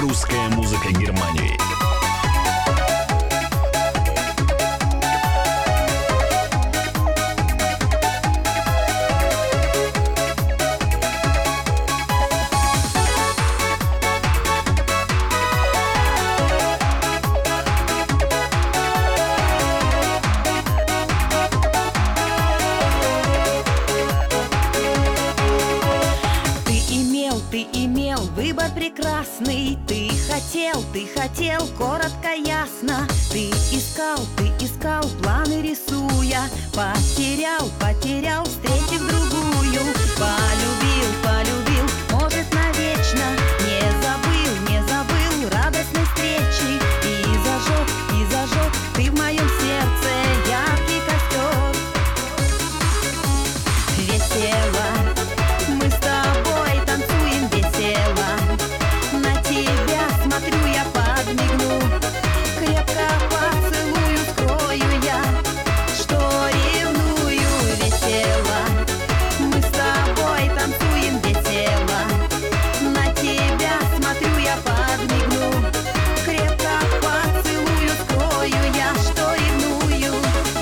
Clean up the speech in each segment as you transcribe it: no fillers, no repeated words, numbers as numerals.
Русская музыка Германии. Ты имел выбор прекрасный. Ты хотел, коротко, ясно. Ты искал, планы рисуя. Потерял, встретив другую. Полюбил, может, навечно. Не забыл радостной встречи. И зажег ты в моем сердце яркий костер. Весело мы с тобой танцуем, весело. На тебя смотрю, я подмигну. Крепко поцелую, скрою я, что ревную. Весело мы с тобой танцуем, весело. На тебя смотрю, я подмигну. Крепко поцелую, скрою я, что ревную.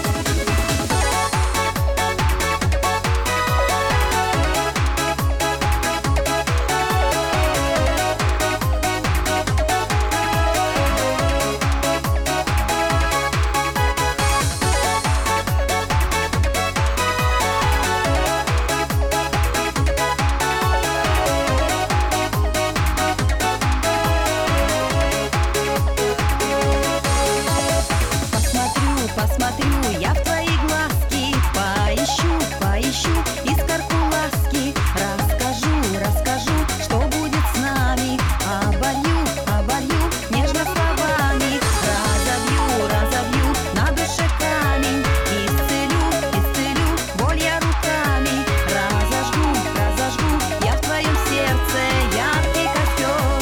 Посмотрю я в твои глазки, поищу искорку ласки. Расскажу, что будет с нами. Оболью нежно словами. Разобью на душе камень. Исцелю боль я руками. Разожгу я в твоем сердце яркий костер.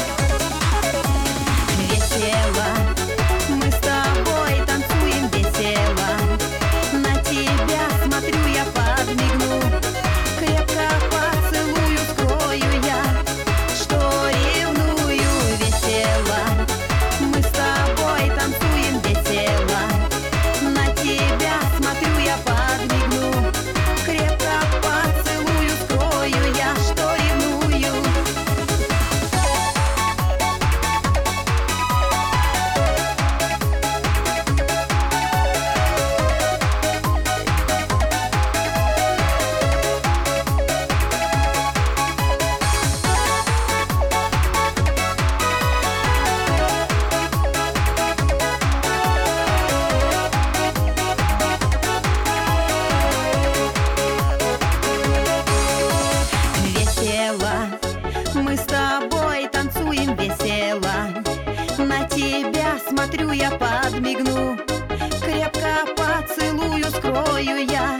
Весело мы с тобой танцуем, весело. На тебя смотрю, я подмигну. Крепко поцелую, скрою я, что ревную. Весело мы с тобой танцуем, весело. На тебя смотрю, я подмигну. Крепко поцелую, скрою я, что ревную. Весело мы с тобой танцуем, весело. На тебя смотрю, я подмигну. Крепко поцелую, скрою я,